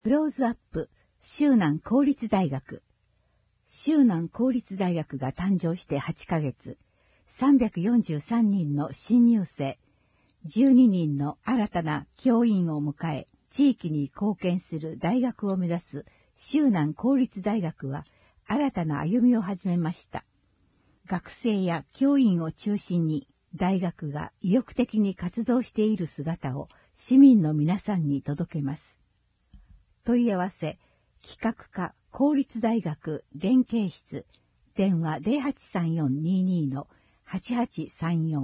クローズアップ、州南公立大学。州南公立大学が誕生して8ヶ月、343人の新入生、12人の新たな教員を迎え、地域に貢献する大学を目指す州南公立大学は新たな歩みを始めました。学生や教員を中心に大学が意欲的に活動している姿を市民の皆さんに届けます。問い合わせ、企画課公立大学連携室、電話 083422-8834。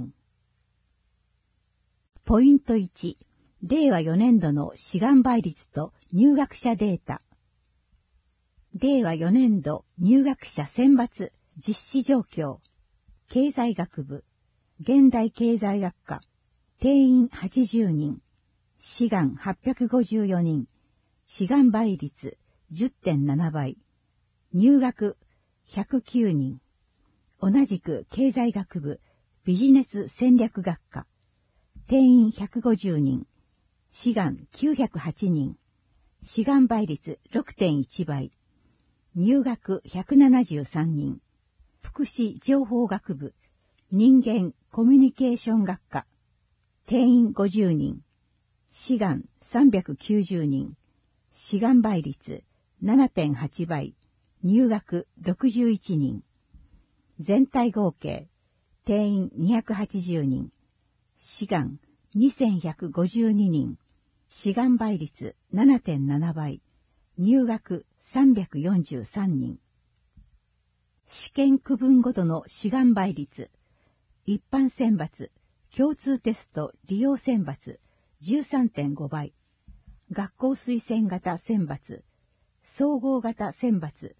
ポイント1、令和4年度の志願倍率と入学者データ。令和4年度入学者選抜実施状況。経済学部、現代経済学科、定員80人、志願854人、志願倍率 10.7 倍、入学109人。同じく経済学部、ビジネス戦略学科、定員150人、志願908人、志願倍率 6.1 倍、入学173人。福祉情報学部、人間コミュニケーション学科、定員50人、志願390人、志願倍率 7.8 倍、入学61人。全体合計、定員280人、志願2152人、志願倍率 7.7 倍、入学343人。試験区分ごとの志願倍率、一般選抜、共通テスト利用選抜 13.5 倍、学校推薦型選抜、総合型選抜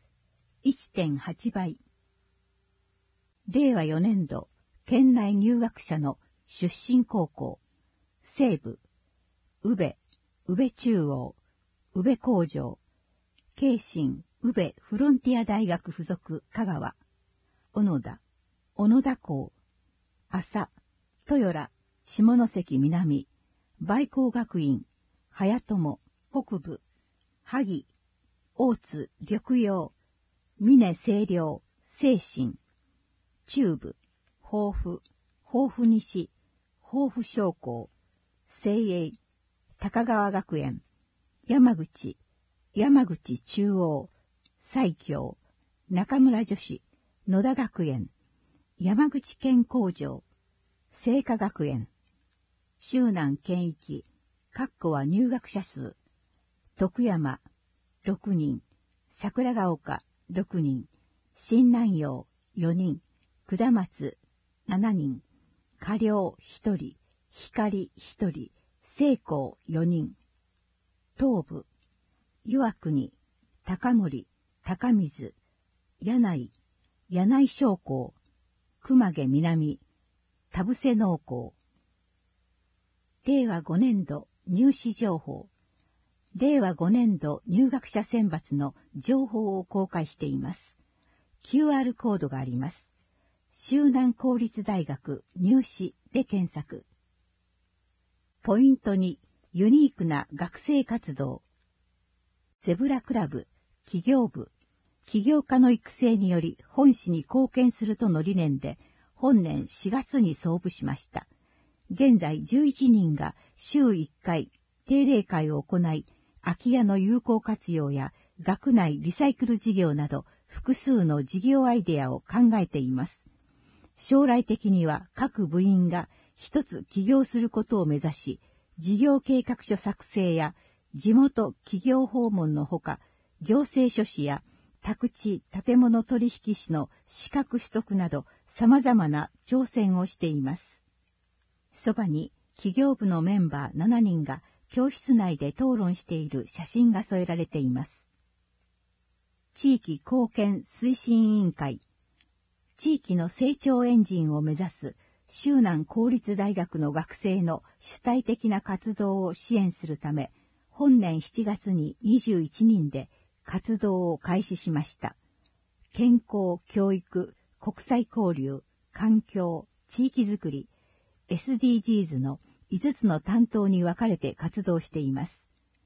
1.8 倍。令和4年度、県内入学者の出身高校、西部、宇部中央、宇部工場、慶信宇部フロンティア大学附属香川、小野田校、朝、豊良、下関南、梅光学院、早友、北部、萩、大津、緑陽、峰清涼、清新、中部、豊富西、豊富商工、西英、高川学園、山口中央、西京、中村女子、野田学園、山口県工場、清華学園、州南県域、括弧は入学者数、徳山、6人、桜ヶ丘、6人、新南陽、4人、下松、7人、華陵、1人、光、1人、西光、4人、東部、岩国、高森、高水、柳井商工、熊毛南、田伏農工。令和5年度入試情報。令和5年度入学者選抜の情報を公開しています。QR コードがあります。州南公立大学入試で検索。ポイント2、ユニークな学生活動。ゼブラクラブ、企業部、起業家の育成により本市に貢献するとの理念で、本年4月に創部しました。現在11人が週1回定例会を行い、空き家の有効活用や学内リサイクル事業など複数の事業アイデアを考えています。将来的には各部員が一つ起業することを目指し、事業計画書作成や地元企業訪問のほか、行政書士や宅地建物取引士の資格取得など様々な挑戦をしています。そばに企業部のメンバー7人が教室内で討論している写真が添えられています。地域貢献推進委員会。地域の成長エンジンを目指す州南公立大学の学生の主体的な活動を支援するため、本年7月に21人で活動を開始しました。健康、教育、国際交流、環境、地域づくり、SDGs の5つの担当に分かれて活動しています。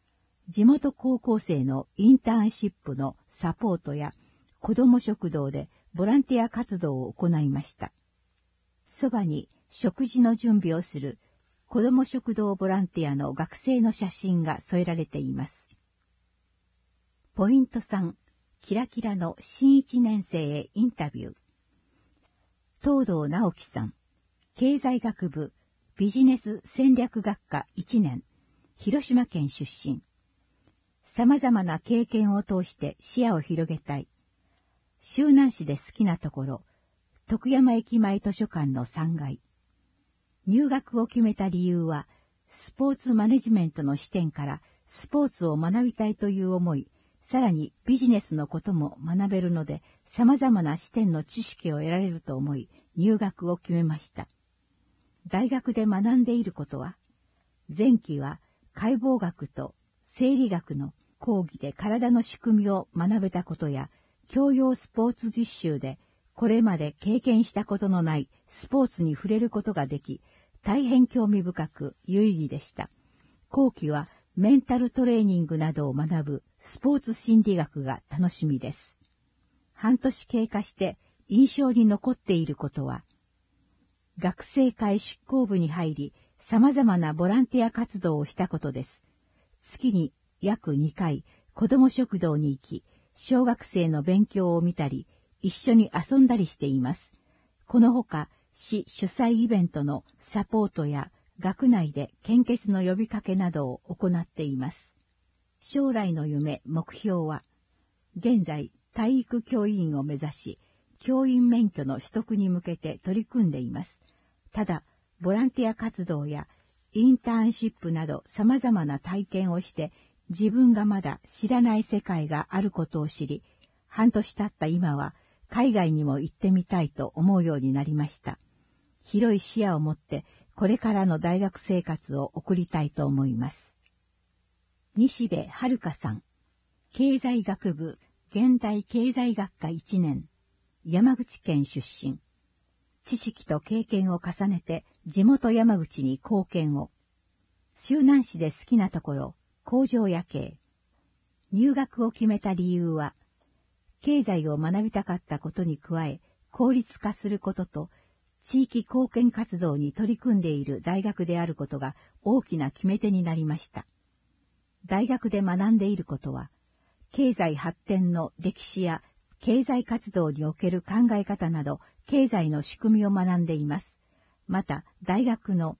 地元高校生のインターンシップのサポートや子ども食堂でボランティア活動を行いました。そばに食事の準備をする子ども食堂ボランティアの学生の写真が添えられています。ポイント3、キラキラの新1年生へインタビュー。東堂直樹さん、経済学部ビジネス戦略学科1年、広島県出身。様々な経験を通して視野を広げたい。周南市で好きなところ、徳山駅前図書館の3階。入学を決めた理由は、スポーツマネジメントの視点からスポーツを学びたいという思い、さらにビジネスのことも学べるので、様々な視点の知識を得られると思い、入学を決めました。大学で学んでいることは、前期は解剖学と生理学の講義で体の仕組みを学べたことや、教養スポーツ実習でこれまで経験したことのないスポーツに触れることができ、大変興味深く有意義でした。後期はメンタルトレーニングなどを学ぶスポーツ心理学が楽しみです。半年経過して印象に残っていることは、学生会執行部に入り、様々なボランティア活動をしたことです。月に約2回、子ども食堂に行き、小学生の勉強を見たり、一緒に遊んだりしています。このほか、市主催イベントのサポートや学内で献血の呼びかけなどを行っています。将来の夢、目標は、現在、体育教員を目指し、教員免許の取得に向けて取り組んでいます。ただ、ボランティア活動やインターンシップなど様々な体験をして、自分がまだ知らない世界があることを知り、半年経った今は海外にも行ってみたいと思うようになりました。広い視野を持ってこれからの大学生活を送りたいと思います。西部遥さん、経済学部現代経済学科1年、山口県出身。知識と経験を重ねて地元山口に貢献を。周南市で好きなところ、工場夜景。入学を決めた理由は、経済を学びたかったことに加え、効率化することと、地域貢献活動に取り組んでいる大学であることが大きな決め手になりました。大学で学んでいることは、経済発展の歴史や経済活動における考え方など、経済の仕組みを学んでいます。また、大学の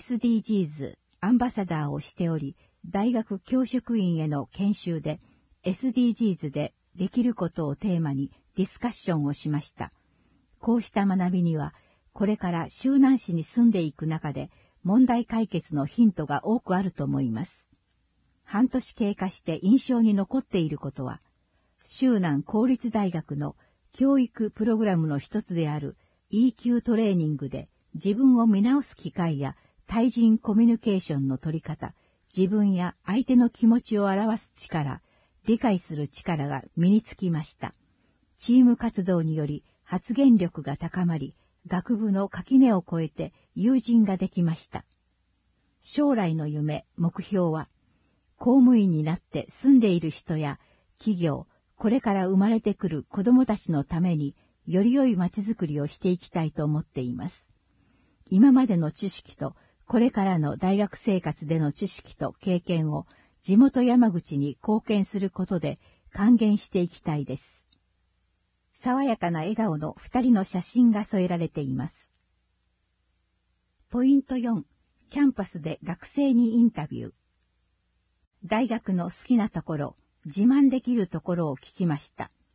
SDGs アンバサダーをしており、大学教職員への研修で SDGs でできることをテーマにディスカッションをしました。こうした学びには、これから周南市に住んでいく中で問題解決のヒントが多くあると思います。半年経過して印象に残っていることは、周南公立大学の教育プログラムの一つである EQ トレーニングで自分を見直す機会や対人コミュニケーションの取り方、自分や相手の気持ちを表す力、理解する力が身につきました。チーム活動により発言力が高まり、学部の垣根を越えて友人ができました。将来の夢、目標は、公務員になって住んでいる人や企業、これから生まれてくる子どもたちのためにより良い街づくりをしていきたいと思っています。今までの知識とこれからの大学生活での知識と経験を地元山口に貢献することで還元していきたいです。爽やかな笑顔の2人の写真が添えられています。ポイント4、キャンパスで学生にインタビュー。大学の好きなところ、自慢できるところを聞きました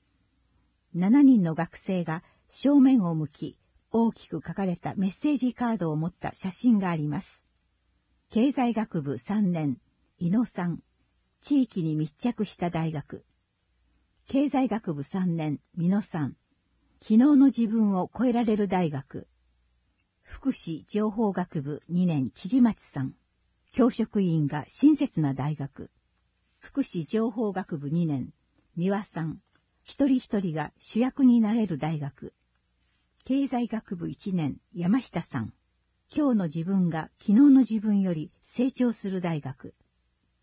。7人の学生が正面を向き、大きく書かれたメッセージカードを持った写真があります。経済学部3年、井野さん。地域に密着した大学。経済学部3年、美濃さん。昨日の自分を超えられる大学。福祉情報学部2年、千々町さん。教職員が親切な大学。福祉情報学部2年、三輪さん。一人一人が主役になれる大学。経済学部1年、山下さん。今日の自分が昨日の自分より成長する大学。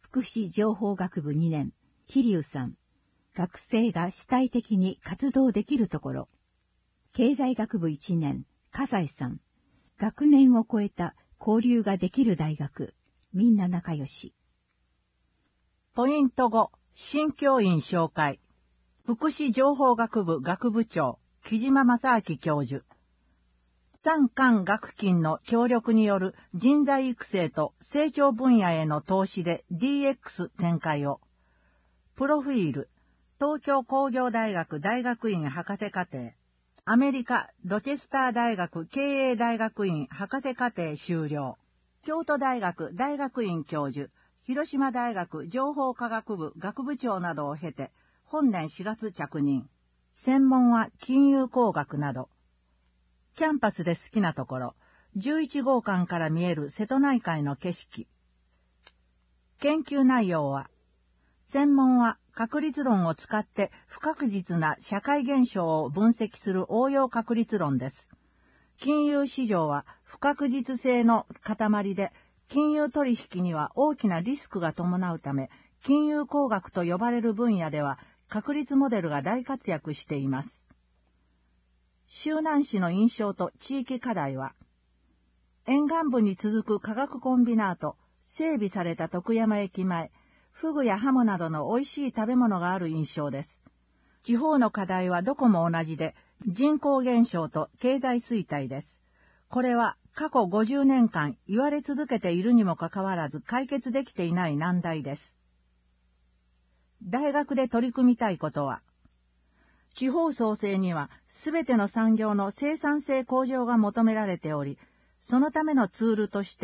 福祉情報学部2年、桐生さん。学生が主体的に活動できるところ。経済学部1年、笠井さん。学年を超えた交流ができる大学。みんな仲良し。 ポイント5、新教員紹介。福祉情報学部学部長、木島正明教授。産官学金の協力による人材育成と成長分野への投資で DX 展開を。プロフィール、東京工業大学大学院博士課程。アメリカロチェスター大学経営大学院博士課程修了。京都大学大学院教授、広島大学情報科学部学部長などを経て、本年4月着任。専門は金融工学など。キャンパスで好きなところ、11号館から見える瀬戸内海の景色。研究内容は、専門は確率論を使って不確実な社会現象を分析する応用確率論です。金融市場は不確実性の塊で、金融取引には大きなリスクが伴うため、金融工学と呼ばれる分野では確率モデルが大活躍しています。周南市の印象と地域課題は、沿岸部に続く化学コンビナート、整備された徳山駅前、フグやハモなどの美味しい食べ物がある印象です。地方の課題はどこも同じで、人口減少と経済衰退です。これは過去50年間言われ続けているにもかかわらず解決できていない難題です。大学で取り組みたいことは、地方創生にはすべての産業の生産性向上が求められており、そのためのツールとして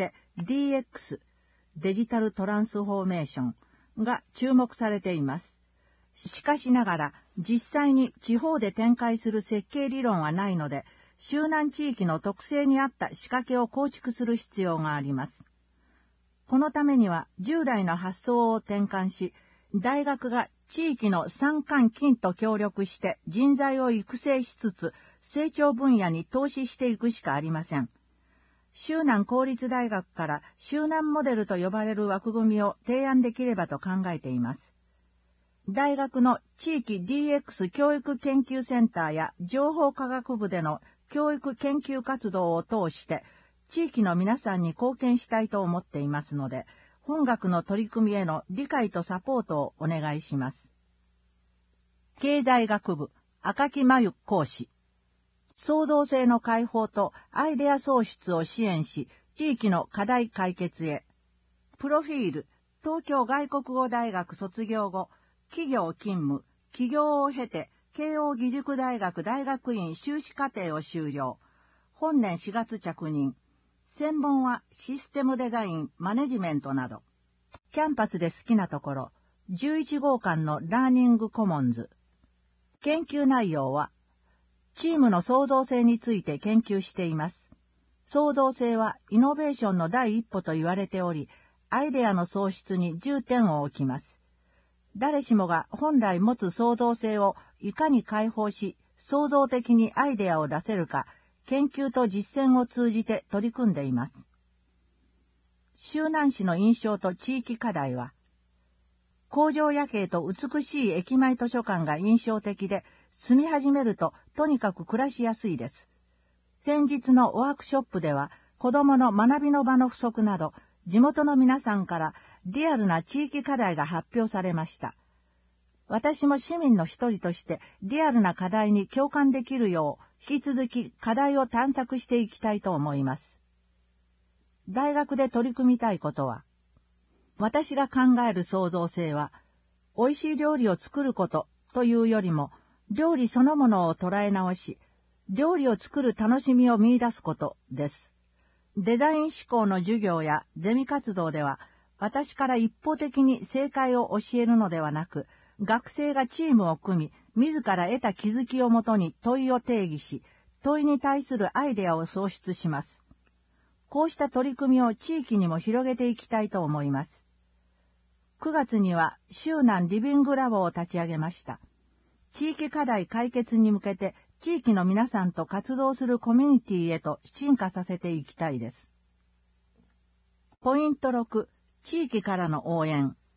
DX、デジタルトランスフォーメーションが注目されています。しかしながら、実際に地方で展開する設計理論はないので、周南地域の特性に合った仕掛けを構築する必要があります。このためには従来の発想を転換し、大学が地域の産官金と協力して人材を育成しつつ、成長分野に投資していくしかありません。周南公立大学から周南モデルと呼ばれる枠組みを提案できればと考えています。大学の地域 DX 教育研究センターや情報科学部での教育研究活動を通して、地域の皆さんに貢献したいと思っていますので、本学の取り組みへの理解とサポートをお願いします。経済学部、赤木真由講師。創造性の解放とアイデア創出を支援し、地域の課題解決へ。プロフィール、東京外国語大学卒業後、企業勤務、起業を経て、慶應義塾大学大学院修士課程を修了。本年4月着任。専門はシステムデザイン、マネジメントなど。キャンパスで好きなところ、11号館のラーニングコモンズ。研究内容は、チームの創造性について研究しています。創造性はイノベーションの第一歩と言われており、アイデアの創出に重点を置きます。誰しもが本来持つ創造性をいかに解放し、創造的にアイデアを出せるか、研究と実践を通じて取り組んでいます。周南市の印象と地域課題は、工場夜景と美しい駅前図書館が印象的で、住み始めるととにかく暮らしやすいです。先日のワークショップでは、子どもの学びの場の不足など、地元の皆さんからリアルな地域課題が発表されました。私も市民の一人としてリアルな課題に共感できるよう、引き続き課題を探索していきたいと思います。大学で取り組みたいことは、私が考える創造性は、美味しい料理を作ることというよりも、料理そのものを捉え直し、料理を作る楽しみを見出すことです。デザイン思考の授業やゼミ活動では、私から一方的に正解を教えるのではなく、学生がチームを組み、自ら得た気づきをもとに問いを定義し、問いに対するアイデアを創出します。こうした取り組みを地域にも広げていきたいと思います。9月には周南リビングラボを立ち上げました。地域課題解決に向けて地域の皆さんと活動するコミュニティへと進化させていきたいです。ポイント6、地域からの応援。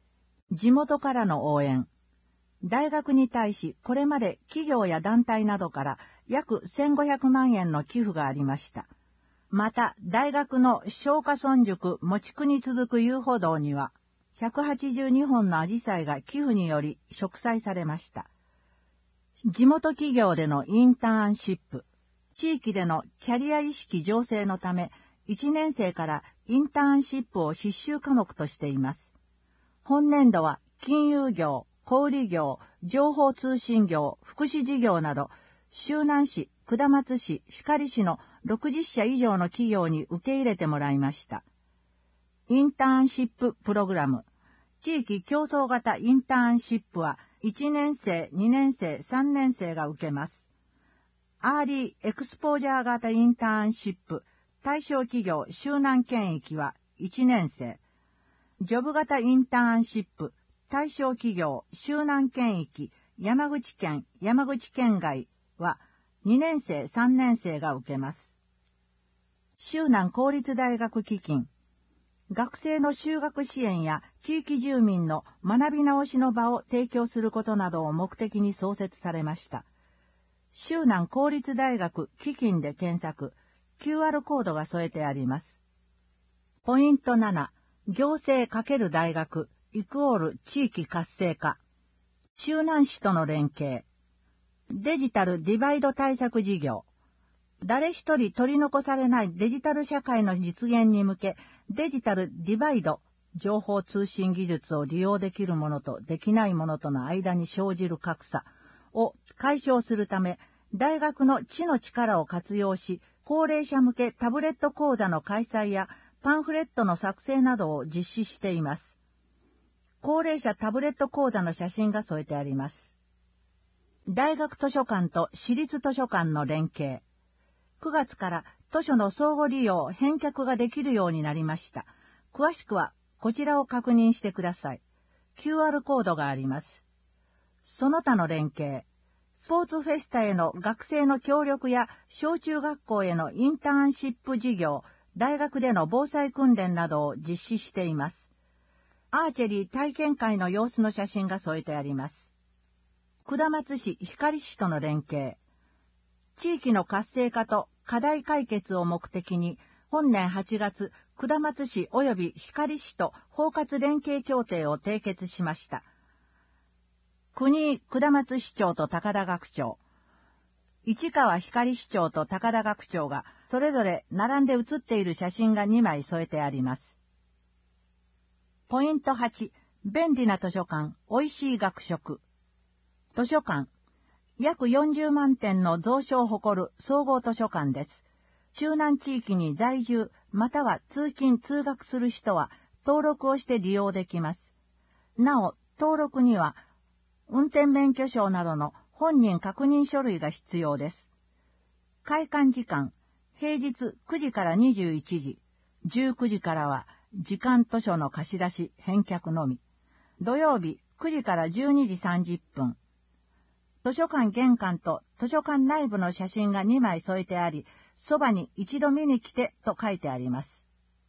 地元からの応援。大学に対しこれまで企業や団体などから約1500万円の寄付がありました。また、大学の松下村塾持地区に続く遊歩道には、182本のアジサイが寄付により植栽されました。地元企業でのインターンシップ、地域でのキャリア意識醸成のため、1年生からインターンシップを必修科目としています。本年度は金融業、小売業、情報通信業、福祉事業など、周南市、下松市、光市の60社以上の企業に受け入れてもらいました。インターンシッププログラム。地域競争型インターンシップは1年生、2年生、3年生が受けます。アーリーエクスポージャー型インターンシップ対象企業周南県域は1年生。ジョブ型インターンシップ対象企業周南県域山口県、山口県外は2年生、3年生が受けます。周南公立大学基金。学生の修学支援や地域住民の学び直しの場を提供することなどを目的に創設されました。周南公立大学基金で検索、QR コードが添えてあります。ポイント7、行政×大学イコール地域活性化。周南市との連携。デジタルディバイド対策事業。誰一人取り残されないデジタル社会の実現に向け、デジタルディバイド、情報通信技術を利用できるものとできないものとの間に生じる格差を解消するため、大学の知の力を活用し、高齢者向けタブレット講座の開催やパンフレットの作成などを実施しています。高齢者タブレット講座の写真が添えてあります。大学図書館と私立図書館の連携。9月から図書の相互利用、返却ができるようになりました。詳しくはこちらを確認してください。QR コードがあります。その他の連携。スポーツフェスタへの学生の協力や小中学校へのインターンシップ事業、大学での防災訓練などを実施しています。アーチェリー体験会の様子の写真が添えてあります。下松市、光市との連携。地域の活性化と課題解決を目的に、本年8月、下松市及び光市と包括連携協定を締結しました。国井下松市長と高田学長、市川光市長と高田学長がそれぞれ並んで写っている写真が2枚添えてあります。ポイント8、便利な図書館、おいしい学食。図書館。約40万点の蔵書を誇る総合図書館です。周南地域に在住または通勤通学する人は登録をして利用できます。なお、登録には運転免許証などの本人確認書類が必要です。開館時間、平日9時から21時、19時からは時間図書の貸し出し、返却のみ。土曜日9時から12時30分。図書館玄関と図書館内部の写真が2枚添えてあり、そばに一度見に来てと書いてあります。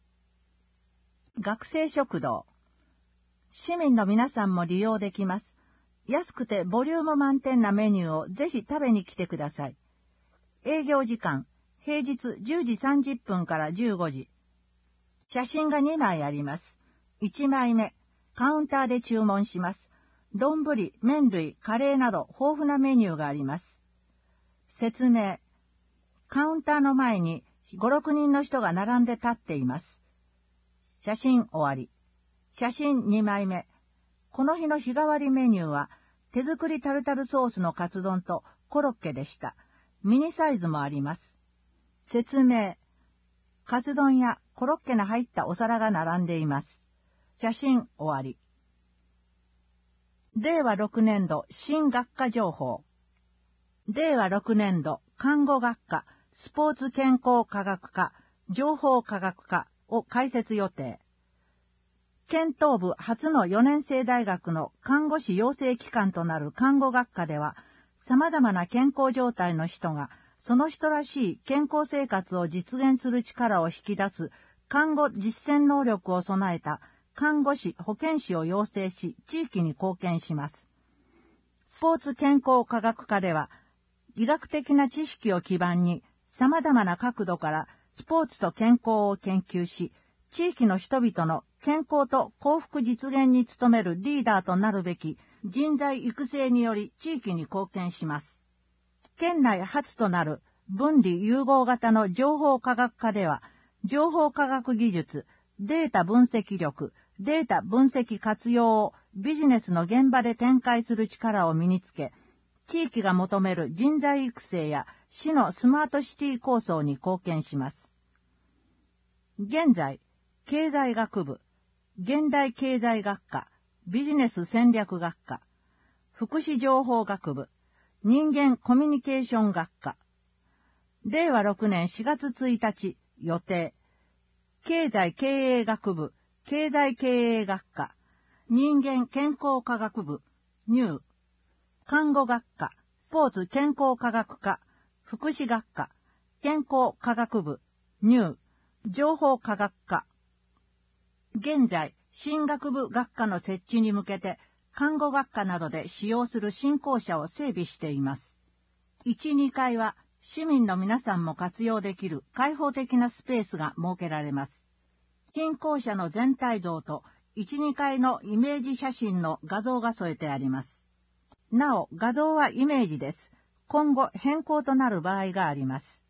学生食堂。市民の皆さんも利用できます。安くてボリューム満点なメニューをぜひ食べに来てください。営業時間、平日10時30分から15時。写真が2枚あります。1枚目、カウンターで注文します。丼、麺類、カレーなど豊富なメニューがあります。説明。カウンターの前に5、6人の人が並んで立っています。写真終わり。写真2枚目。この日の日替わりメニューは手作りタルタルソースのカツ丼とコロッケでした。ミニサイズもあります。説明。カツ丼やコロッケの入ったお皿が並んでいます。写真終わり。令和6年度新学科情報。令和6年度看護学科、スポーツ健康科学科、情報科学科を開設予定。県東部初の4年生大学の看護師養成機関となる看護学科では、様々な健康状態の人が、その人らしい健康生活を実現する力を引き出す看護実践能力を備えた看護師、保健師を養成し、地域に貢献します。スポーツ健康科学科では、医学的な知識を基盤に、様々な角度からスポーツと健康を研究し、地域の人々の健康と幸福実現に努めるリーダーとなるべき人材育成により地域に貢献します。県内初となる分離融合型の情報科学科では、情報科学技術、データ分析力、データ分析活用をビジネスの現場で展開する力を身につけ、地域が求める人材育成や市のスマートシティ構想に貢献します。現在、経済学部、現代経済学科、ビジネス戦略学科、福祉情報学部、人間コミュニケーション学科、令和6年4月1日予定、経済経営学部、経済経営学科、人間健康科学部、入、看護学科、スポーツ健康科学科、福祉学科、健康科学部、入、情報科学科。現在、新学部学科の設置に向けて、看護学科などで使用する新校舎を整備しています。1、2階は市民の皆さんも活用できる開放的なスペースが設けられます。新校舎の全体像と1、2階のイメージ写真の画像が添えてあります。なお、画像はイメージです。今後変更となる場合があります。